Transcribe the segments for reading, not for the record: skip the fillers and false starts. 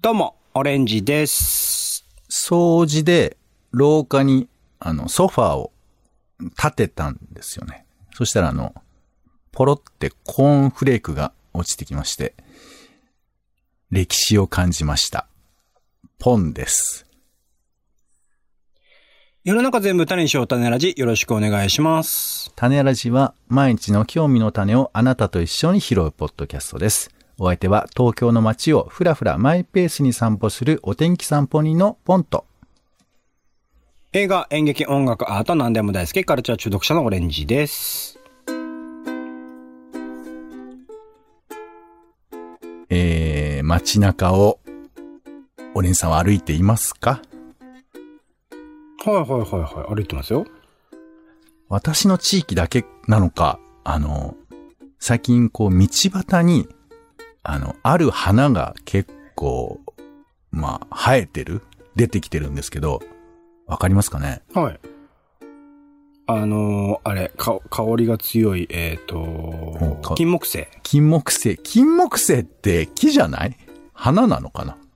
どうも、オレンジです。 掃除で廊下にソファーを立てたんですよね。そしたらポロってコーンフレークが落ちてきまして、歴史を感じました。ポンです。 世の中全部種にしよう種ラジ、よろしくお願いします。 種ラジは毎日の興味の種をあなたと一緒に拾うポッドキャストです。お相手は東京の街をふらふらマイペースに散歩するお天気散歩人のポンと、 映画、演劇、音楽、アート何でも大好きカルチャー中毒者のオレンジです。 街中をオレンジさんは歩いていますか？ はい歩いてますよ。 私の地域だけなのか、最近道端にある花が結構生えてる、出てきてるんですけど、わかりますかね？ はい。香りが強い、金木犀。 金木犀って木じゃない？花なのかな？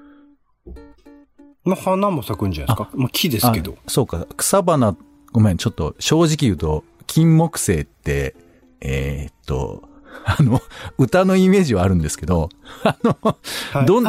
花も咲くんじゃないですか？木ですけど。 そうか、草花、ごめん、ちょっと正直言うと、金木犀って、歌のイメージはあるんですけど、 海藻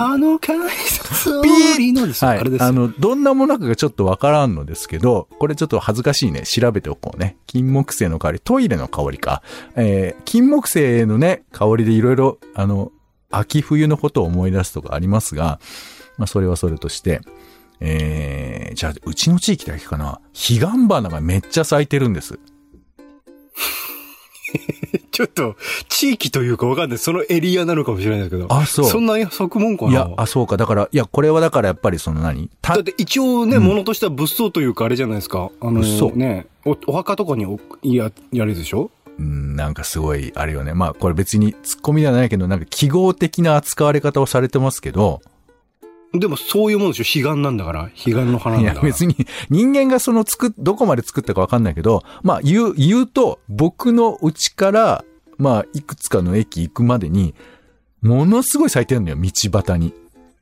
のですよ、 はい、 あれですよ。 どんなものかがちょっとわからんのですけど、これちょっと恥ずかしいね、調べておこうね。金木犀の香り、トイレの香りか。金木犀のね、香りでいろいろ、秋冬のことを思い出すとかありますが、それはそれとして、じゃあ、うちの地域だけかな。彼岸花がめっちゃ咲いてるんです。 ちょっと、地域というかわかんない。そのエリアなのかもしれないですけど。 あ、そう。 そんな咲くもんかな。 いや、そうか。だから、これはだからやっぱりだって一応ね、物としては物騒というかあれじゃないですか。ね、お墓とかにやるでしょ？ なんかすごい、あれよね。これ別に突っ込みではないけど、なんか記号的な扱われ方をされてますけど、 でもそういうものでしょ？彼岸なんだから。彼岸の花なんだから。 いや別に人間がどこまで作ったかわかんないけど、言うと僕の家から、いくつかの駅行くまでに、ものすごい咲いてるのよ、道端に。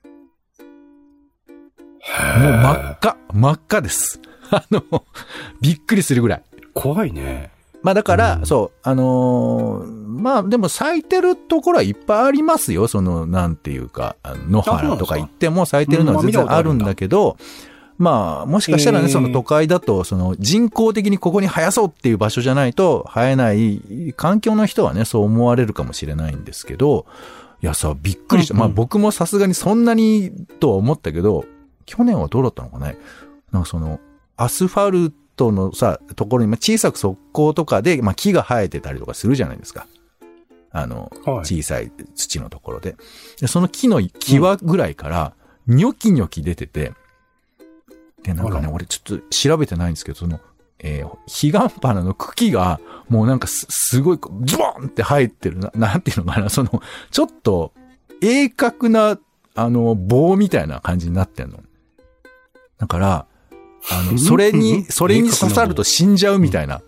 もう真っ赤です。びっくりするぐらい。 怖いね。 だから、そう、でも咲いてるところはいっぱいありますよ。なんていうか、野原とか行っても咲いてるのは全然あるんだけど、もしかしたらね、都会だと、人工的にここに生やそうっていう場所じゃないと生えない環境の人はね、そう思われるかもしれないんですけど、いやさ、びっくりした。僕もさすがにそんなにとは思ったけど、去年はどうだったのかね。なんかアスファルトのところに小さく側溝とかで、木が生えてたりとかするじゃないですか。小さい土のところで。その木の際ぐらいから、ニョキニョキ出てて、で、なんかね、俺ちょっと調べてないんですけど、彼岸花の茎が、もうなんかすごい、ズボンって生えてるなんていうのかな、ちょっと、鋭角な、棒みたいな感じになってんの。だから、それに刺さると死んじゃうみたいな。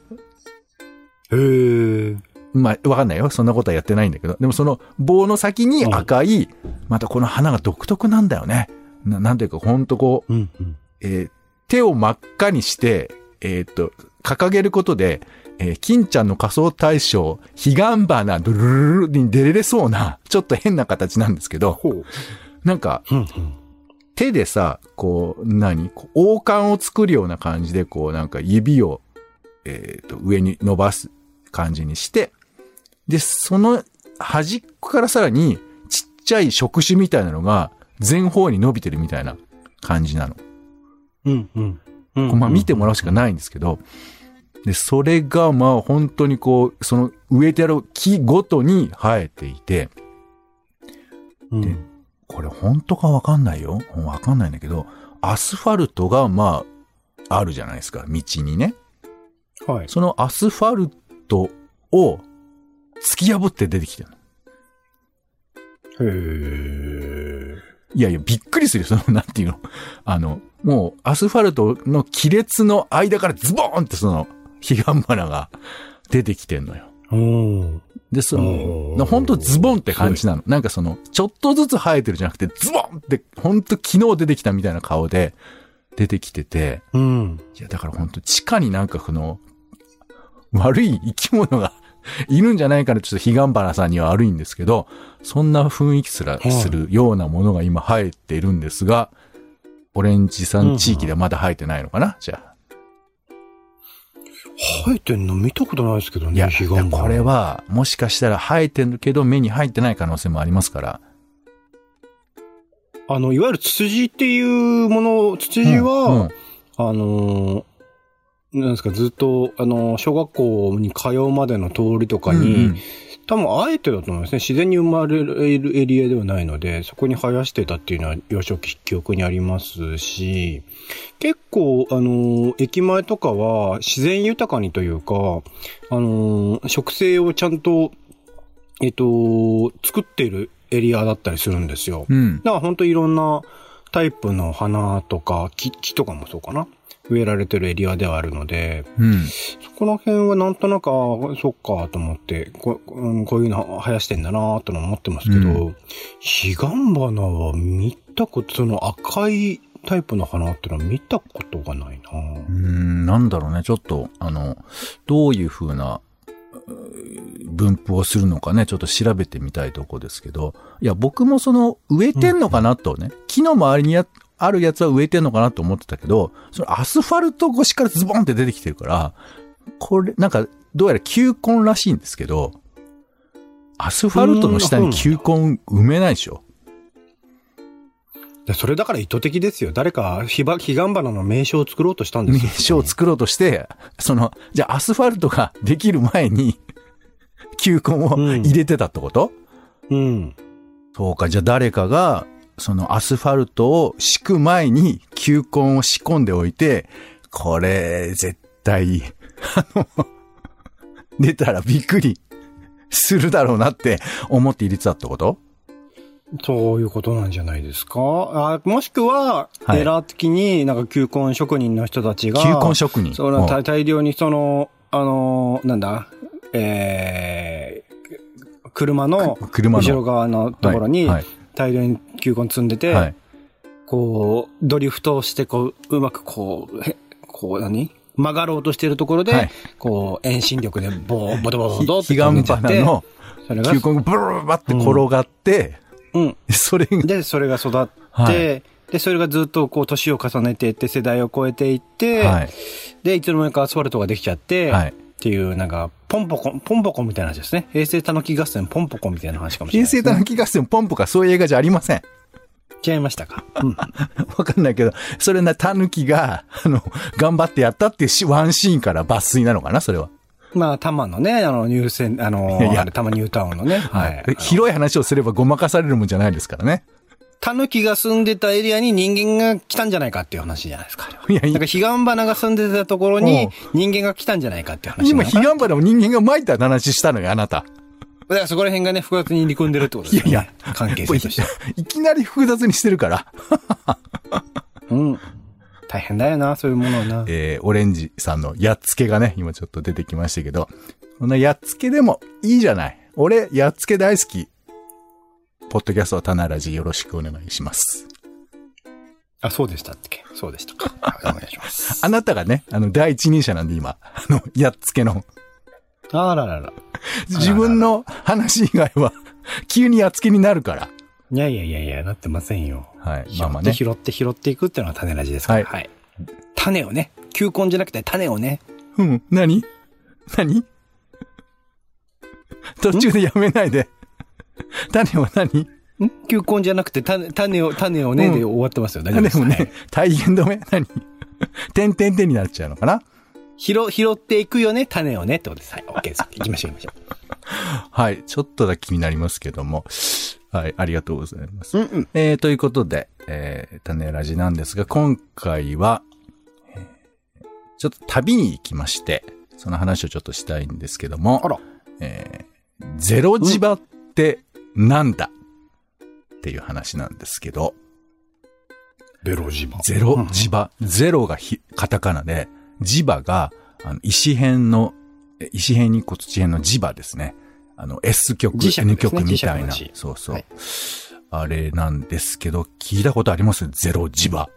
わかんないよ。そんなことはやってないんだけど。でも棒の先に赤い、またこの花が独特なんだよね。なんていうか、ほんと手を真っ赤にして、掲げることで、金ちゃんの仮装大賞、彼岸花、ドゥルルルに出れそうな、ちょっと変な形なんですけど、なんか、手で王冠を作るような感じで、なんか指を、上に伸ばす感じにして、で、その端っこからさらにちっちゃい触手みたいなのが前方に伸びてるみたいな感じなの。見てもらうしかないんですけど、で、それが本当に植えてある木ごとに生えていて、で、これ本当かわかんないよ。わかんないんだけど、アスファルトがあるじゃないですか、道にね。 はい。 そのアスファルトを突き破って出てきてるの。いや、びっくりするよ、なんていうの。もう、アスファルトの亀裂の間からズボーンって彼岸花が出てきてんのよ。 で、ほんとズボンって感じなの。なんかちょっとずつ生えてるじゃなくて、ズボンって、ほんと昨日出てきたみたいな顔で出てきてて、いや、だからほんと地下になんか悪い生き物がいるんじゃないかな、ちょっと彼岸花さんには悪いんですけど、そんな雰囲気すらするようなものが今生えているんですが、オレンジさん地域ではまだ生えてないのかな、じゃあ。 生えてんの見たことないですけどね、 いや、これは、もしかしたら生えてるけど目に入ってない可能性もありますから。 いわゆるツツジっていうもの、ツツジは、なんですか、ずっと、小学校に通うまでの通りとかに、多分あえてだと思いますね。自然に生まれるエリアではないので、そこに生やしてたっていうのは幼少期記憶にありますし、結構、駅前とかは自然豊かにというか、植生をちゃんと、作っているエリアだったりするんですよ。だから本当いろんなタイプの花とか、木とかもそうかな。植えられてるエリアではあるので、そこの辺はなんとなく、そっかと思って、こういうの生やしてんだなと思ってますけど、彼岸花は見たこと、その赤いタイプの花ってのは見たことがないな。 なんだろうね、ちょっと、どういう風な分布をするのかね、ちょっと調べてみたいとこですけど、いや、僕も植えてんのかなとね、木の周りにあるやつは植えてんのかなと思ってたけど、そのアスファルト越しからズボンって出てきてるから、これ、なんか、どうやら球根らしいんですけど、アスファルトの下に球根埋めないでしょ。 それだから意図的ですよ。誰か、彼岸花の名称を作ろうとしたんですよ。 名称を作ろうとして、じゃあアスファルトができる前に、球根を入れてたってこと？そうか、じゃあ誰かが、アスファルトを敷く前に球根を仕込んでおいて、これ、絶対、出たらびっくりするだろうなって思って入れてたってこと？ そういうことなんじゃないですか。もしくは、エラー的になんか球根職人の人たちが、 球根職人。 大量になんだ、車の後ろ側のところに、大量に球根積んでて、こう、ドリフトをして、うまく曲がろうとしているところで、こう、遠心力でボドボドって彼岸花の球根がブルーバって転がって、それが育って、で、それがずっとこう、年を重ねていって、世代を超えていって、で、いつの間にかアスファルトができちゃって、っていう、なんか、ポンポコみたいな話ですね。平成たぬき合戦ポンポコみたいな話かもしれないですね。 平成たぬき合戦ポンポコはそういう映画じゃありません。 違いましたか。 わかんないけど、それたぬきが、頑張ってやったっていうワンシーンから抜粋なのかな、それは。 まあ、多摩のね、入選、多摩ニュータウンのね。 広い話をすればごまかされるもんじゃないですからね。 タヌキが住んでたエリアに人間が来たんじゃないかっていう話じゃないですか。なんか彼岸花が住んでたところに人間が来たんじゃないかっていう話。 今、彼岸花を人間が撒いた話したのよ、あなた。 だからそこら辺がね、複雑に入り組んでるってことですよね。関係性として。 いきなり複雑にしてるから。 大変だよな、そういうものをな。 オレンジさんのやっつけがね、今ちょっと出てきましたけど、このやっつけでもいいじゃない。俺、やっつけ大好き。ポッドキャスト種ラジよろしくお願いします。 そうでしたっけ？そうでしたか。お願いします。 あなたがね、第一人者なんで今、やっつけの。 あららら。 自分の話以外は、急にやっつけになるから。 いや、なってませんよ。 はい。 まあまあね。拾っていくっていうのは種ラジですから。はい。種をね、球根じゃなくて種をね。 何途中でやめないで。種を何？ 球根じゃなくて種をねで終わってますよ。大丈夫ですか？ 種をね、体言止め？何？点になっちゃうのかな？ 拾っていくよね、種をねってことです。はい、OK です。行きましょう。 はい、ちょっとだけ気になりますけども。はい、ありがとうございます。ということで、種ラジなんですが、今回は、ちょっと旅に行きまして、その話をちょっとしたいんですけども、ゼロ磁場ってなんだっていう話なんですけど、 ゼロ磁場。 ゼロ磁場。ゼロがカタカナで、磁場が石片の、 石辺に骨地辺の磁場ですね。S 極、 磁石ですね N 極みたいな。 磁石の磁そうそう、 はい。 あれなんですけど、聞いたことありますゼロ磁場。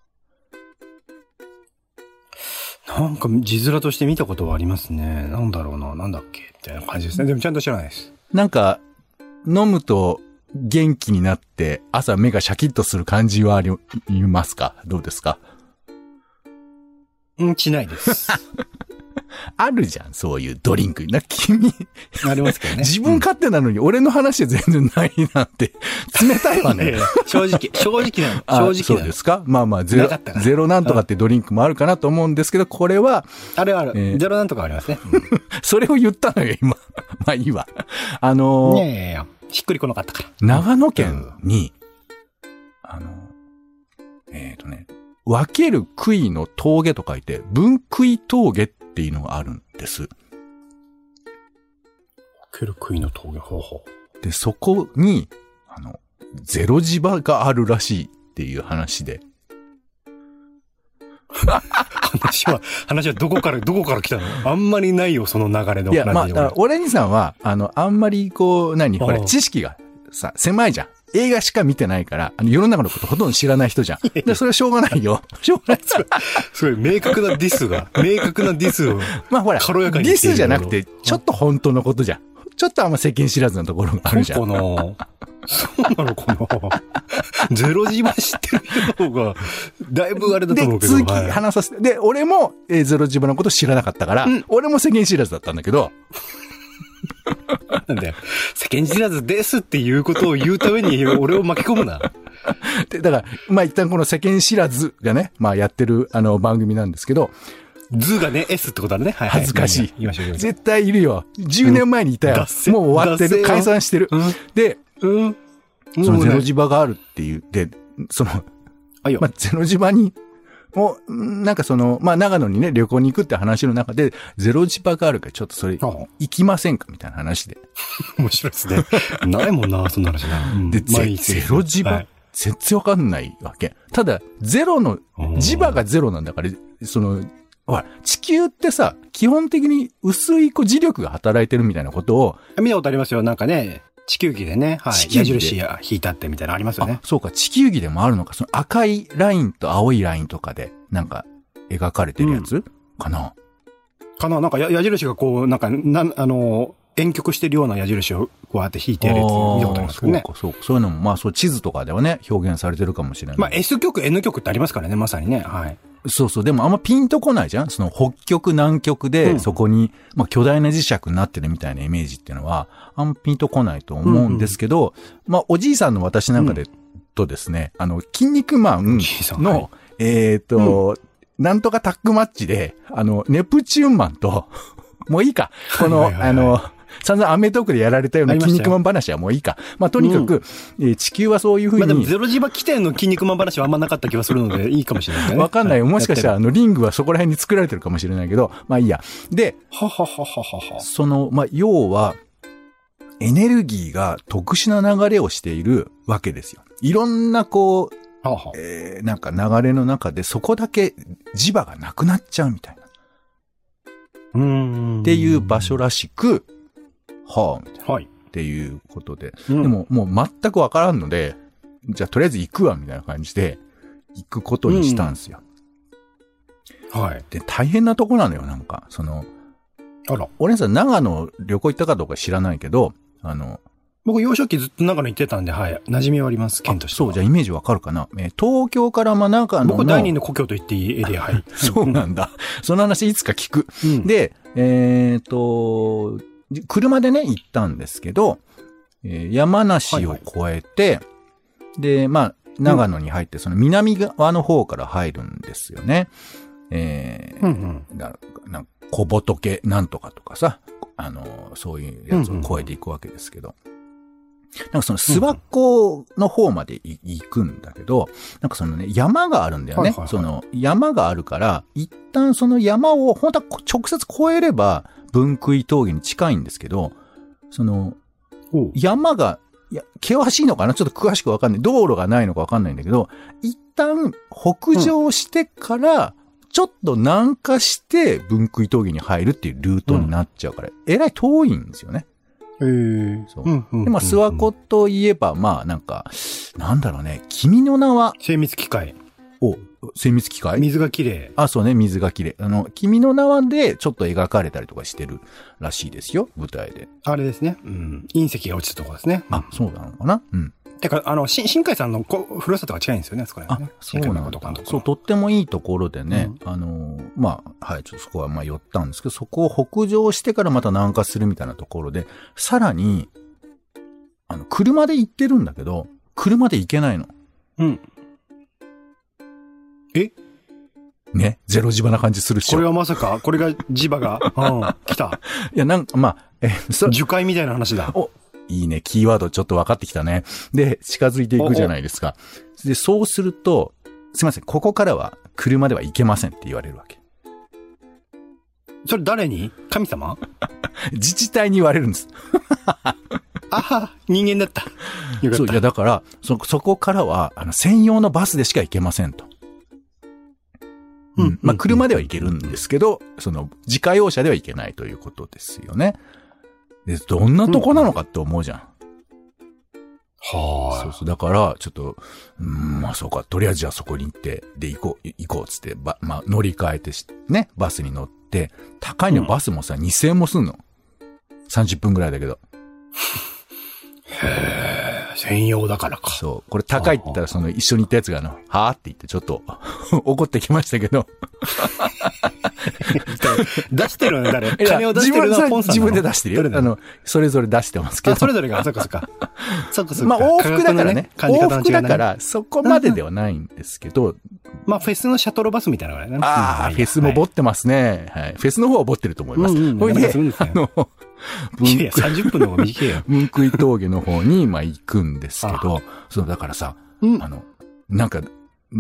なんか字面として見たことはありますね。なんだろうな、なんだっけみたいな感じですね。でもちゃんと知らないです。 なんか、飲むと元気になって朝目がシャキッとする感じはありますか？どうですか？ しないです。 あるじゃん、そういうドリンク。君、 ありますけどね。 自分勝手なのに俺の話で全然ないなんて、冷たいわね。 正直なの。正直そうですか？まあまあ、ゼロなんとかってドリンクもあるかなと思うんですけど、これは、 ある。ゼロなんとかありますね。 それを言ったのよ、今。まあいいわ。 いや。しっくりこなかったから。 長野県に、分ける杭の峠と書いて、分杭峠っていうのがあるんです。 分ける杭の峠、ほうほう。で、そこに、ゼロ磁場があるらしいっていう話で。 話はどこから来たの？あんまりないよ、その流れの話。 いや、まあ、オレンジさんは、あんまりこう、これ、知識がさ、狭いじゃん。映画しか見てないから、世の中のことほとんど知らない人じゃん。で、それはしょうがないよ。しょうがない。 すごい、明確なディスを。 まあほら、 軽やかにディスじゃなくて、ちょっと本当のことじゃん。ちょっとあんま世間知らずなところがあるじゃん。 そうなのかなゼロ磁場知ってる人の方が、だいぶあれだと思うけど。 で、続き話させて。で、俺も、ゼロ磁場のこと知らなかったから、俺も世間知らずだったんだけど、 なんだよ。世間知らずですっていうことを言うために俺を巻き込むな。 で、だから、まあ一旦この世間知らずがね、まあやってる番組なんですけど、 図がね、S ってことだね。はい、 恥ずかしい。 言いましょう。 絶対いるよ。10年前にいたよ。もう終わってる。解散してる。で、そのゼロ磁場があるっていう。で、まあゼロ磁場に、なんかまあ長野にね、旅行に行くって話の中で、ゼロ磁場があるからちょっとそれ、行きませんかみたいな話で。 面白いですね。ないもんな、そんな話な。 で、ゼロ磁場、全然わかんないわけ。ただ、ゼロの、磁場がゼロなんだから、ほら、地球ってさ、基本的に薄い磁力が働いてるみたいなことを。 見たことありますよ。なんかね、地球儀でね、はい。矢印が引いたってみたいなのありますよね。 そうか、地球儀でもあるのか。その赤いラインと青いラインとかで、なんか、描かれてるやつ、かななんか矢印がこう、なんか、遠曲してるような矢印をこうやって引いてるやつ見たことありますよね。 そういうのも、まあそう、地図とかではね、表現されてるかもしれない。 まあ S 極、N 極ってありますからね、まさにね。はい。 そう。でもあんまピンとこないじゃん？北極、南極で、そこに、まあ巨大な磁石になってるみたいなイメージっていうのは、あんまピンとこないと思うんですけど、まあおじいさんの私なんかで、とですね、筋肉マンの、なんとかタッグマッチで、ネプチューンマンと、もういいか。散々アメトークでやられたような筋肉マン話はもういいか。まあ、とにかく、地球はそういうふうに。 まあでもゼロ磁場起点の筋肉マン話はあんまなかった気がするのでいいかもしれないね。 わかんないよ。もしかしたらリングはそこら辺に作られてるかもしれないけど、まあいいや。で、まあ要は、エネルギーが特殊な流れをしているわけですよ。いろんなこう、なんか流れの中でそこだけ磁場がなくなっちゃうみたいな。っていう場所らしく、みたいな。はい。っていうことで。でも、もう全くわからんので、じゃあとりあえず行くわ、みたいな感じで、行くことにしたんですよ。 はい。 で、大変なとこなのよ、なんか。俺さ、長野旅行行ったかどうか知らないけど、 僕、幼少期ずっと長野行ってたんで、はい。馴染みはあります、県としては。 そう、じゃあイメージわかるかな。東京から長野の。 僕、第二の故郷と言っていいエリア、はい。 そうなんだ。その話いつか聞く。で、車でね、行ったんですけど、山梨を越えて、で、まあ、長野に入って、その南側の方から入るんですよね。小仏なんとかとかさ、そういうやつを越えていくわけですけど、なんかその諏訪湖の方まで行くんだけど、なんかそのね、山があるんだよね。その山があるから、一旦その山を本当は直接越えれば、分杭峠に近いんですけど、その、山が、険しいのかなちょっと詳しくわかんない。道路がないのかわかんないんだけど、一旦北上してから、ちちょっと南下して分杭峠に入るっていうルートになっちゃうから、えらい遠いんですよね。そう。で、まあ、諏訪湖といえば、まあ、なんか、なんだろうね、君の名は。 精密機械。 精密機械？ 水が綺麗。 そうね、水が綺麗。君の名はでちょっと描かれたりとかしてるらしいですよ、舞台で。 あれですね。うん。隕石が落ちたところですね。 そうなのかな？うん。 てか、新海さんのふるさとが近いんですよね、そこら辺ね。 そうなんだ。そう、とってもいいところでね、まあ、はい、ちょっとそこはまあ寄ったんですけど、そこを北上してからまた南下するみたいなところで、さらに、車で行ってるんだけど、車で行けないの。 うん。 ね、ゼロ磁場な感じするっしょ。 これはまさか、これが磁場が、来た。 いや、まあ、 樹海みたいな話だ。 いいね、キーワードちょっと分かってきたね。で、近づいていくじゃないですか。で、そうすると、すいません、ここからは車では行けませんって言われるわけ。 それ誰に？神様？ 自治体に言われるんです。 人間だった。よかった。 そう、いや、だから、そこからは、専用のバスでしか行けませんと。まあ、車では行けるんですけど、自家用車では行けないということですよね。で、どんなとこなのかって思うじゃん。そうそう。だから、ちょっと、まあそうか、とりあえずじゃあそこに行って、で、行こうっつって、まあ乗り換えてね、バスに乗って、高いのバスもさ、2000円もすんの。30分ぐらいだけど。 専用だからか。 そう。これ高いって言ったら、一緒に行ったやつがはぁって言ってちょっと怒ってきましたけど。 出してるの誰？金を出してるのはポンさんなの？ 自分で出してるよ。それぞれ出してますけど。 それぞれが、そっか。そっか。 まあ往復だからね。往復だから、そこまでではないんですけど。 まあフェスのシャトルバスみたいなのがね。 フェスもボってますね。はい。フェスの方はボってると思います。ほいで、 いや、30分の方が短いよ。 分杭峠の方に、まあ、行くんですけど、だからさ、なんか、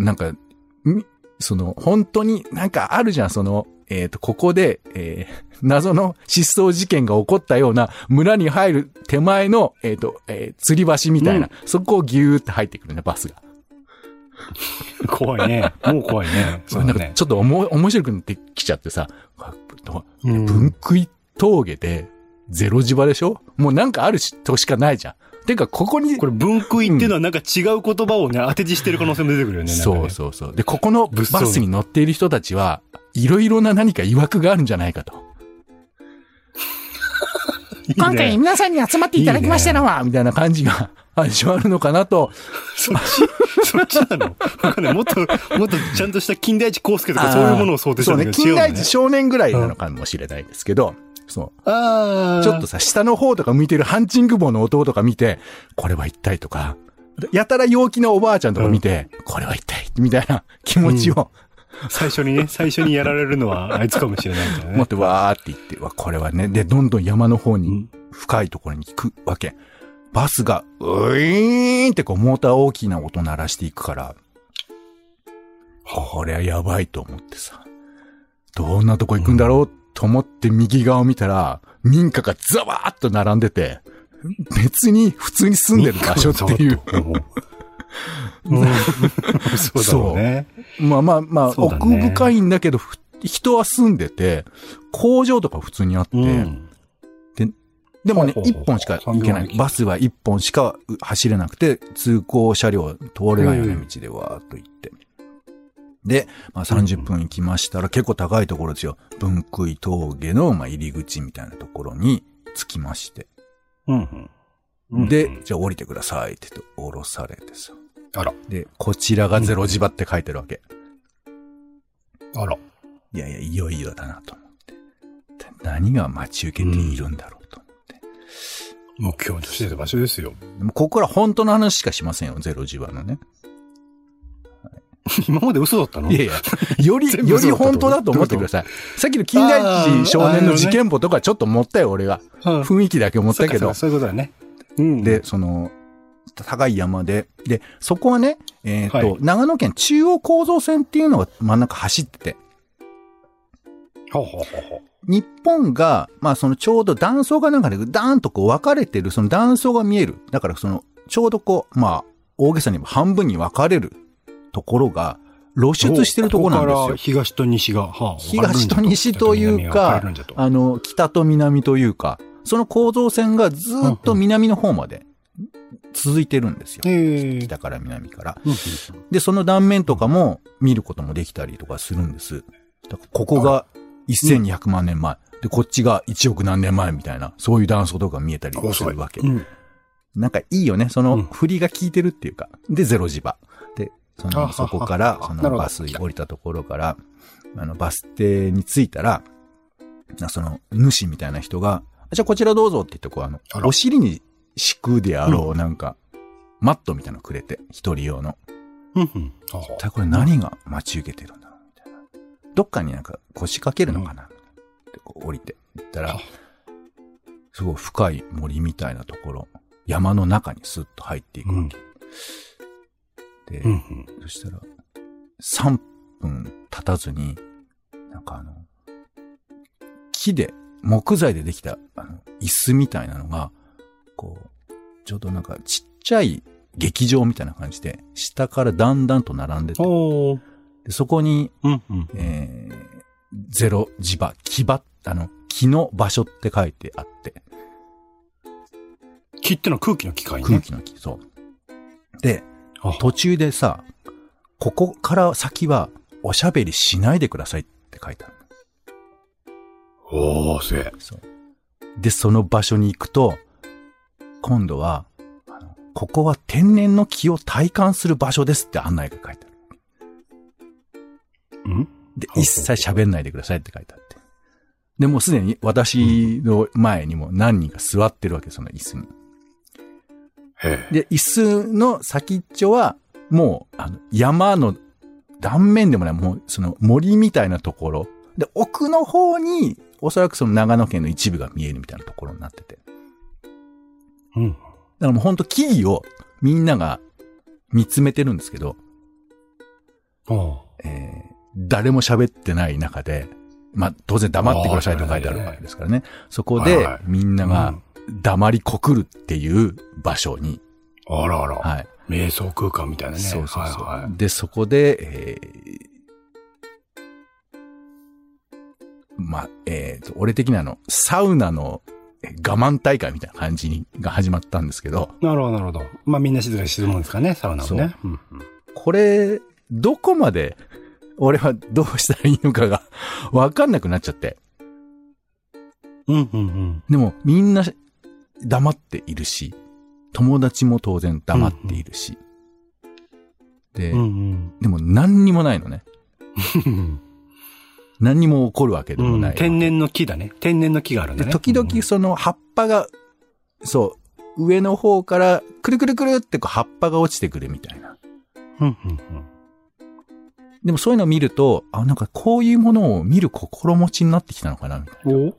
本当になんかあるじゃん、ここで、謎の失踪事件が起こったような村に入る手前の、吊り橋みたいな、そこをギューって入ってくるね、バスが。 怖いね。もう怖いね。 そうなんかちょっと面白くなってきちゃってさ、分杭峠で、ゼロ磁場でしょ？もうなんかあるとしかないじゃん。てか、ここに。 これ分杭っていうのはなんか違う言葉をね、当て字してる可能性も出てくるよね。 そう。で、ここのバスに乗っている人たちは、いろいろな何か曰くがあるんじゃないかと。今回皆さんに集まっていただきましたのは、みたいな感じが始まるのかなと。 そっちなの？わかんない。もっとちゃんとした金田一耕助とかそういうものを想定してるんだけど。 そうね、金田一少年ぐらいなのかもしれないですけど。そう。ちょっとさ、下の方とか向いてるハンチング帽の男とか見て、これは一体とか、やたら陽気なおばあちゃんとか見て、これは一体みたいな気持ちを、 最初にやられるのはあいつかもしれないんだよね。 もっとわーって言って、これはね、で、どんどん山の方に、深いところに行くわけ。バスが、ウィーンってモーター大きな音鳴らしていくから、これはやばいと思ってさ、どんなとこ行くんだろうと思って右側を見たら、民家がザワーッと並んでて、別に普通に住んでる場所っていう。 そうだろうね。 まあ、奥深いんだけど、人は住んでて、工場とか普通にあって、でもね、一本しか行けない。バスは一本しか走れなくて、通行車両通れないよね、道でわーっと行って。で、まあ30分行きましたら結構高いところですよ。分杭峠の入り口みたいなところに着きまして。で、じゃあ降りてくださいって言って降ろされてさ。 あら。 で、こちらがゼロ磁場って書いてるわけ。 あら。 いや、いよいよだなと思って。何が待ち受けているんだろうと思って。 目標としてた場所ですよ。 でもここから本当の話しかしませんよ、ゼロ磁場のね。 今まで嘘だったの？ いや、より本当だと思ってください。さっきの金田一少年の事件簿とかちょっと持ったよ、俺が。雰囲気だけ持ったけど。 そういうことだね。 で、高い山で、そこはね、長野県中央構造線っていうのが真ん中走ってて。日本が、まあちょうど断層がなんかでダーンと分かれてる、その断層が見える。だからちょうどまあ、大げさに半分に分かれるところが、 露出してるとこなんですよ。 ここから東と西が、 東と西というか、北と南というか、その構造線がずっと南の方まで続いてるんですよ。北から南から。で、その断面とかも見ることもできたりとかするんです。だからここが1200万年前。で、こっちが1億何年前みたいな、そういう断層とか見えたりするわけ。なんかいいよね。その振りが効いてるっていうか。で、ゼロ磁場。で、そこから、そのバス降りたところから、バス停に着いたら、その主みたいな人が、じゃあこちらどうぞって言ってこう、お尻に敷くであろう、なんか、マットみたいなのくれて、一人用の。これ何が待ち受けてるんだろうみたいな。どっかになんか腰掛けるのかなってこう降りて行ったら、すごい深い森みたいなところ、山の中にスッと入っていくわけ。で、そしたら、3分経たずに、なんか木材でできた、椅子みたいなのが、こう、ちょうどなんかちっちゃい劇場みたいな感じで、下からだんだんと並んでて、でそこに、ゼロ磁場、木の場所って書いてあって。 木ってのは空気の機械ね。 空気の木、そう。で、途中でさ、ここから先はおしゃべりしないでくださいって書いてある。そう。で、その場所に行くと、今度は、ここは天然の木を体感する場所ですって案内が書いてある。で、一切喋んないでくださいって書いてあって。で、もうすでに私の前にも何人か座ってるわけ、その椅子に。で、椅子の先っちょは、もう、山の断面でもない、もう、その森みたいなところ。で、奥の方に、おそらくその長野県の一部が見えるみたいなところになってて。だからもうほんと木々をみんなが見つめてるんですけど、誰も喋ってない中で、まあ、当然黙ってくださいと書いてあるわけですからね。そこでみんなが黙りこくるっていう場所に。 はい。瞑想空間みたいなね。 そう。で、そこで、まあ、俺的なサウナの我慢大会みたいな感じが始まったんですけど。 なるほど。まあみんな静かにしてるもんですかね、サウナもね。 これ、どこまで俺はどうしたらいいのかがわかんなくなっちゃって。でもみんな黙っているし、友達も当然黙っているし。で、でも何にもないのね。何にも起こるわけでもない。 天然の木だね。天然の木があるんだね。 時々その葉っぱが、そう、上の方からくるくるくるってこう葉っぱが落ちてくるみたいな。でもそういうのを見ると、なんかこういうものを見る心持ちになってきたのかなみたいな。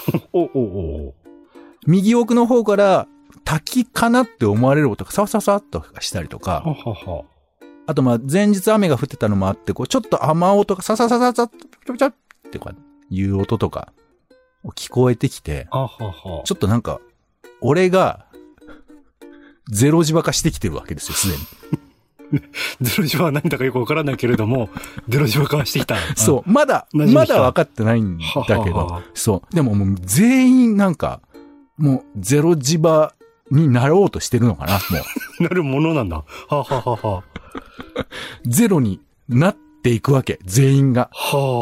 右奥の方から滝かなって思われる音がサワサワサワっとしたりとか。あと、まあ、前日雨が降ってたのもあって、こう、ちょっと雨音がサササササッ、ちょちょってこう、いう音とか、聞こえてきて、ちょっとなんか、俺が、ゼロ磁場化してきてるわけですよ、すでに。 ゼロ磁場は何だかよくわからないけれども、ゼロ磁場化してきた。 そう、まだ分かってないんだけど、そう。でももう全員なんか、もうゼロ磁場になろうとしてるのかな、もう。なるものなんだ。 ゼロになっていくわけ、全員が。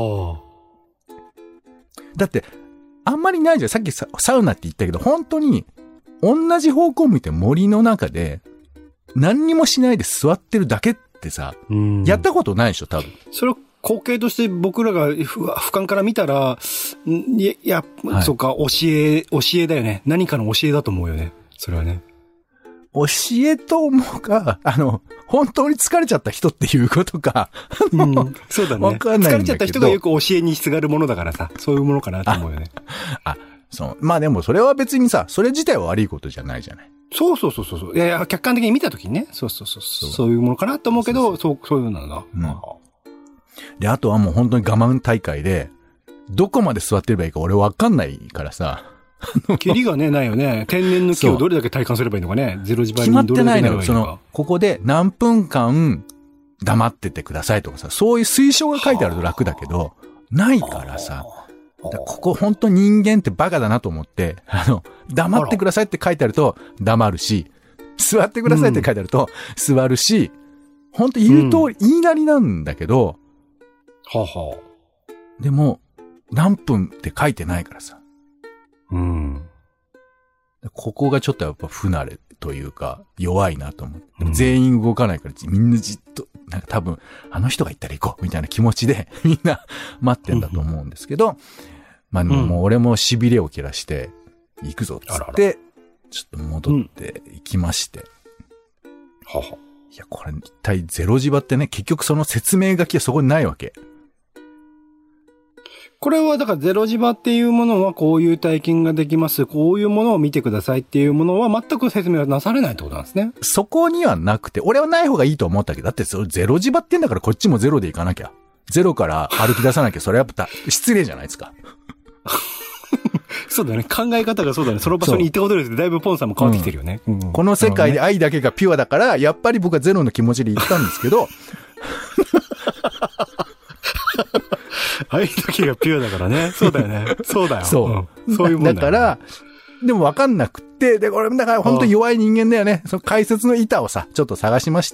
だって、あんまりないじゃん。さっきサウナって言ったけど、本当に、同じ方向向いて森の中で、何にもしないで座ってるだけってさ、やったことないでしょ、多分。 それは光景として僕らが俯瞰から見たら、そうか、教えだよね。何かの教えだと思うよね。それはね。 教えと思うか、本当に疲れちゃった人っていうことか。 そうだね。 わかんないんだけど。 疲れちゃった人がよく教えにすがるものだからさ、そういうものかなと思うよね。 そう。まあでもそれは別にさ、それ自体は悪いことじゃないじゃない。 そう。いや、客観的に見たときにね。そういうものかなと思うけど、そういうのなんだ。 で、あとはもう本当に我慢大会で、どこまで座ってればいいか俺わかんないからさ。 キリがね、ないよね。天然の木をどれだけ体感すればいいのかね。ゼロ磁場にどれだけなればいいのか。 決まってないのよ。ここで何分間黙っててくださいとかさ、そういう推奨が書いてあると楽だけど、ないからさ、ここ本当人間ってバカだなと思って、黙ってくださいって書いてあると黙るし、座ってくださいって書いてあると座るし、本当言う通り、言いなりなんだけど、でも、何分って書いてないからさ。ここがちょっとやっぱ不慣れというか、弱いなと思って。全員動かないからみんなじっと、なんか多分、あの人が行ったら行こうみたいな気持ちでみんな待ってんだと思うんですけど、まあもう俺も痺れを切らして、行くぞっつって、ちょっと戻って行きまして。いや、これ一体ゼロ磁場ってね、結局その説明書きはそこにないわけ。 これはだからゼロ磁場っていうものはこういう体験ができます。こういうものを見てくださいっていうものは全く説明はなされないってことなんですね。 そこにはなくて、俺はない方がいいと思ったけど、だってそれゼロ磁場って言うんだからこっちもゼロで行かなきゃ。ゼロから歩き出さなきゃ、それはやっぱ失礼じゃないですか。 そうだね。考え方がそうだね。その場所に行ったことでだいぶポンさんも変わってきてるよね。 この世界で愛だけがピュアだから、やっぱり僕はゼロの気持ちで行ったんですけど、 愛だけがピュアだからね。そうだよね。そうだよ。 そう。 そういうもんだよね。 だから、でも分かんなくって、で、俺、だから本当に弱い人間だよね。その解説の板をさ、ちょっと探しまして。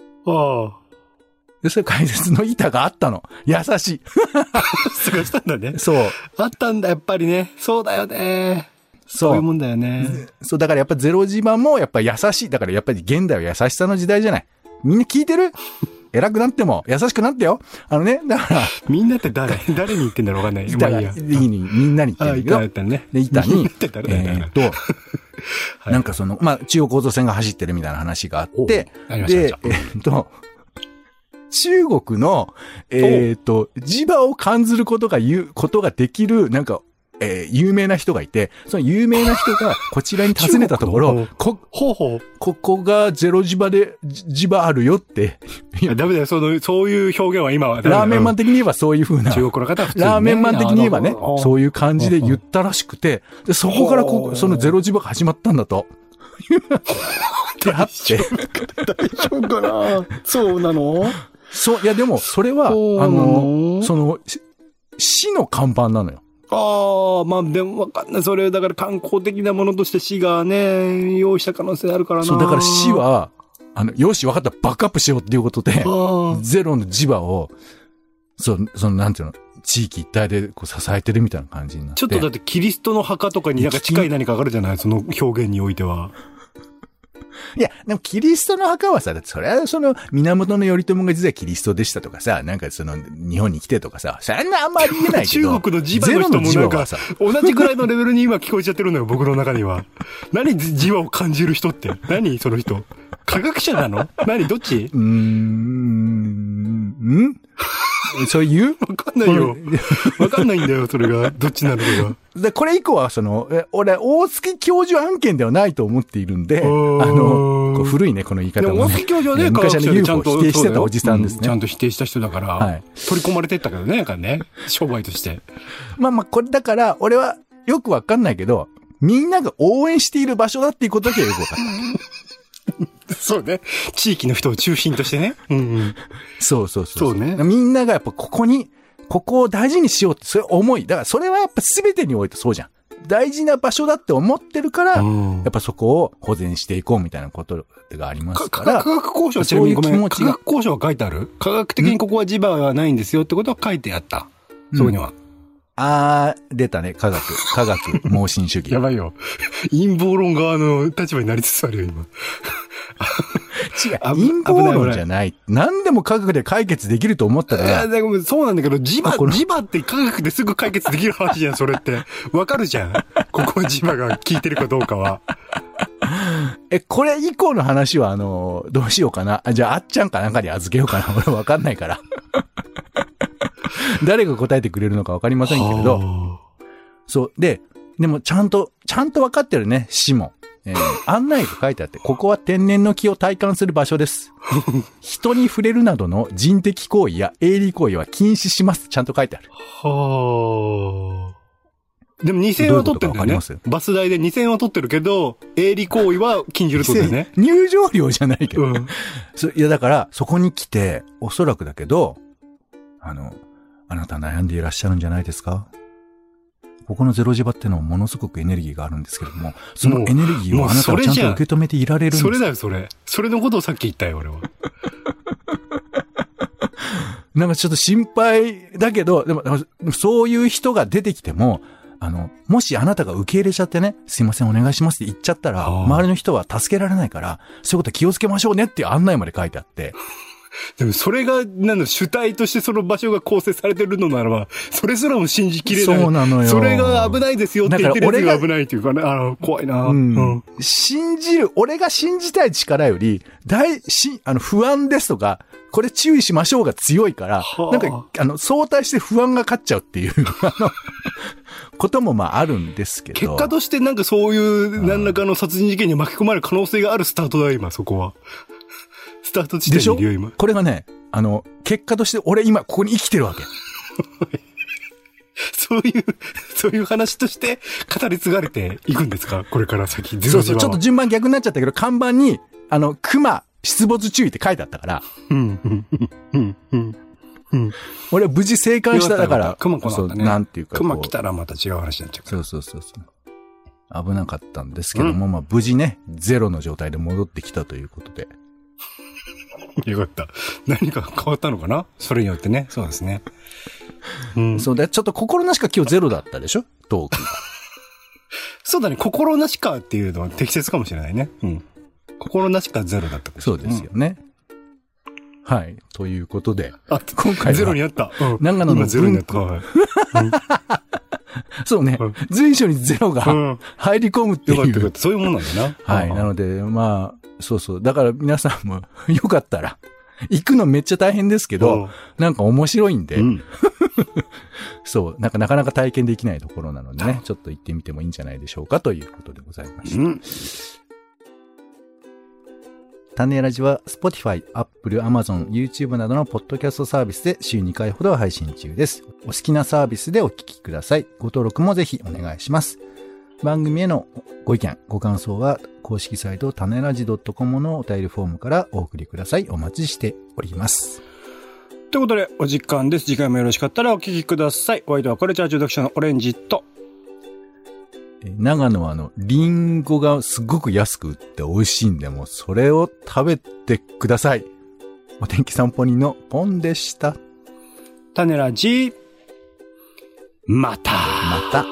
で、それ解説の板があったの。優しい。 探したんだね。 そう。 あったんだ、やっぱりね。そうだよね。そういうもんだよね。 そう、だからやっぱゼロ磁場もやっぱ優しい。だからやっぱり現代は優しさの時代じゃない。みんな聞いてる？偉くなっても優しくなってよ。だから。 みんなって誰に言ってんだろうわかんない。 板が、みんなに言ってんだけど。 ね。 で、板に、なんかまあ、中央構造線が走ってるみたいな話があって、で、中国の、磁場を感じることができる、なんか、有名な人がいて、その有名な人がこちらに訪ねたところ、ここがゼロ磁場で、磁場あるよって。 いや、ダメだよ、そういう表現は今は。 ラーメンマン的に言えばそういう風な。 中国の方は普通に、 ラーメンマン的に言えばね、そういう感じで言ったらしくて、でそこからそのゼロ磁場が始まったんだと。ってあって。 大丈夫かな？そうなの？ そう、いやでも、それは、市の看板なのよ。 まあでもわかんない。それだから観光的なものとして市がね、用意した可能性あるからな。 そう、だから市は、よし、わかった、バックアップしようっていうことで、ゼロの磁場を、なんていうの、地域一体でこう支えてるみたいな感じになって。 ちょっとだってキリストの墓とかになんか近い何かがあるじゃない？その表現においては。 いや、でもキリストの墓はさ、だってそれは源頼朝が実はキリストでしたとかさ、なんか日本に来てとかさ、そんなあんまり言えないけど。 中国の磁場の人もなんか、同じくらいのレベルに今聞こえちゃってるのよ、僕の中には。何磁場を感じる人って。何その人。科学者なの？何どっち？ そういうわかんないよ。わかんないんだよ、それが。どっちなのかが。 で、これ以降は俺、大月教授案件ではないと思っているんで、古いね、この言い方も、ね。 大月教授はね、 昔の UFO を否定してたおじさんですね。 ちゃんと否定した人だから、はい、取り込まれてったけどね、なんかね、商売として。 まあ、これだから、俺はよくわかんないけど、みんなが応援している場所だっていうことだけはよくわかった。 そうね。地域の人を中心としてね。 そう。 そうね。 みんながやっぱここを大事にしようって、そういう思い。だからそれはやっぱ全てにおいてそうじゃん。大事な場所だって思ってるから、やっぱそこを保全していこうみたいなことがありますから。 科学交渉、ちなみにごめん。科学交渉は書いてある？科学的にここは磁場はないんですよってことは書いてあった。そういうのは。 出たね。科学、盲信主義。 やばいよ。陰謀論側の立場になりつつあるよ、今。 違う。陰謀論じゃない。何でも科学で解決できると思ったら。 いや、でもそうなんだけど、磁場って科学ですぐ解決できる話じゃん、それって。わかるじゃん。ここは磁場が効いてるかどうかは。 これ以降の話は、どうしようかな。じゃあ、あっちゃんかなんかに預けようかな。俺わかんないから。誰が答えてくれるのかわかりませんけれど。そう。でもちゃんとわかってるね、市も。案内が書いてあって、ここは天然の木を体感する場所です。人に触れるなどの人的行為や営利行為は禁止します。ちゃんと書いてある。 でも2000円は取ってるんだよね。バス代で2000円は取ってるけど、営利行為は禁じるってことだよね。 入場料じゃないけど、ね。いやだから、そこに来て、おそらくだけど、あなた悩んでいらっしゃるんじゃないですか？ここのゼロ磁場ってのはものすごくエネルギーがあるんですけれども、そのエネルギーをあなたはちゃんと受け止めていられるんです。 それだよ、それ。それのことをさっき言ったよ、俺は。 なんかちょっと心配だけど、でも、そういう人が出てきても、もしあなたが受け入れちゃってね、すいませんお願いしますって言っちゃったら、周りの人は助けられないから、そういうこと気をつけましょうねっていう案内まで書いてあって。 でもそれが、主体としてその場所が構成されてるのならば、それすらも信じきれない。 そうなのよ。 それが危ないですよって言ってるやつが危ないっていうかね、怖いな、 俺が信じたい力より、不安ですとか、これ注意しましょうが強いから、なんか、相対して不安が勝っちゃうっていう、こともまああるんですけど。 結果としてなんかそういう何らかの殺人事件に巻き込まれる可能性があるスタートだよ、今、そこは。スタート地点にいるよ、今。 これがね、結果として俺今ここに生きてるわけ。 そういう話として語り継がれていくんですか？これから先。 そう、ちょっと順番逆になっちゃったけど、看板に、熊出没注意って書いてあったから。俺は無事生還しただから。 熊来なかったね。 なんていうか。 熊来たらまた違う話になっちゃうから。 そう。危なかったんですけども、まあ無事ね、ゼロの状態で戻ってきたということで。 よかった。何か変わったのかな？それによってね。そうですね。 そうだ、ちょっと心なしか今日ゼロだったでしょ？トークが。 そうだね。心なしかっていうのは適切かもしれないね。心なしかゼロだったかもしれない。 そうですよね。はい。ということで。 今回ゼロになった。 長野のゼロになった。 そうね。随所にゼロが入り込むっていう。 よかった。そういうもんなんだな。 はい。なので、まあ、そう。だから皆さんもよかったら、行くのめっちゃ大変ですけど、なんか面白いんで、そう、なんかなかなか体験できないところなのでね、ちょっと行ってみてもいいんじゃないでしょうかということでございました。種ラジは Spotify、Apple、Amazon、YouTube などのポッドキャストサービスで週2回ほど配信中です。お好きなサービスでお聞きください。ご登録もぜひお願いします。番組へのご意見、ご感想は公式サイト種ラジ .com のお便りフォームからお送りください。お待ちしております。 ということでお時間です。次回もよろしかったらお聞きください。お相手はカルチャー中毒者のオレンジと、 長野はリンゴがすごく安く売って美味しいんで、もうそれを食べてください。お天気散歩人のポンでした。 種ラジ、また。 また。